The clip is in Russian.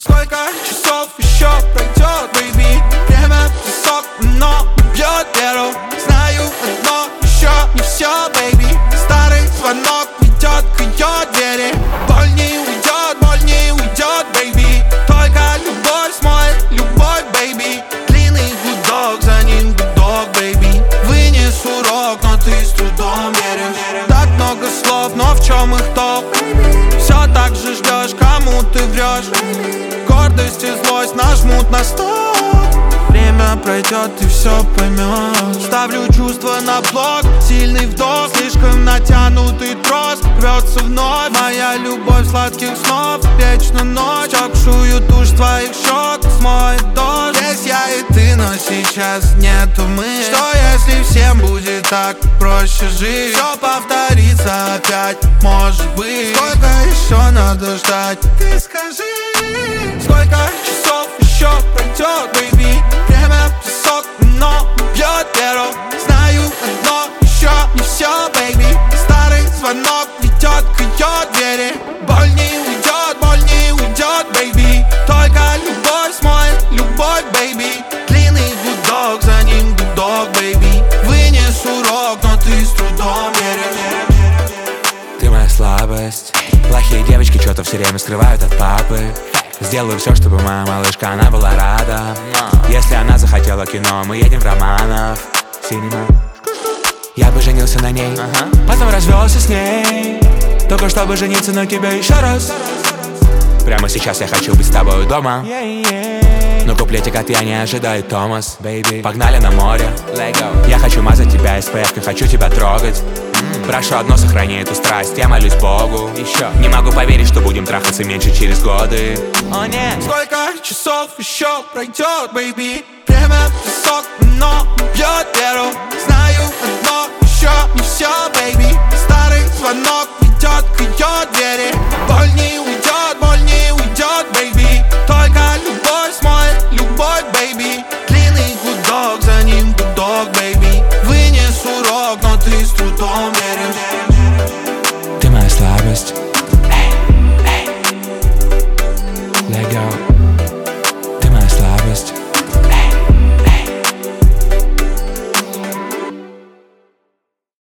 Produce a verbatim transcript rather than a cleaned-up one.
Сколько часов еще пройдет, бэйби? Время песок, но бьет веру. Знаю одно, еще не все, бэйби. Старый звонок ведет к ее двери. Боль не уйдет, боль не уйдет, бэйби. Только любовь смоет любовь, бэйби. Длинный гудок, за ним гудок, бэйби. Вынес урок, но ты с трудом веришь. Так много слов, но в чем их толк? Все так же ждешь, кому ты врешь. Гордость и злость нажмут на стоп. Время пройдет, ты все поймешь. Ставлю чувства на блок. Сильный вдох, слишком натянутый трос. Рвется вновь моя любовь сладких снов. Вечно ночь, обшую тушь твоих щек. Смоет дождь. Здесь я и ты, но сейчас нету мы. Что если всем будет так проще жить? Все повторится опять, может быть. Сколько еще надо ждать? Ты скажи. Сколько часов еще пройдет, бэйби? Время песок, но бьет веру. Знаю одно, еще не все, бэйби. Старый звонок ведет к ее двери. Боль не уйдет, боль не уйдет, бэйби. Только любовь смоет любовь, бэйби. Длинный гудок, за ним гудок, бэйби. Вынес урок, но ты с трудом веришь. Ты моя слабость. Плохие девочки что-то все время скрывают от папы. Сделаю все, чтобы моя малышка, она была рада. Если она захотела кино, мы едем в Романов. Синема. Я бы женился на ней, потом развелся с ней, только чтобы жениться на тебе еще раз. Прямо сейчас я хочу быть с тобой дома. Но куплетик от я не ожидает Томас. Baby, погнали на море. Я хочу мазать тебя эс пэ эф, хочу тебя трогать. Прошу одно, сохрани эту страсть, я молюсь Богу. Еще не могу поверить, что будем трахаться меньше через годы. О нет. Сколько часов еще пройдет, бэйби? Время песок, но бьет веру. Знаю одно, еще не все,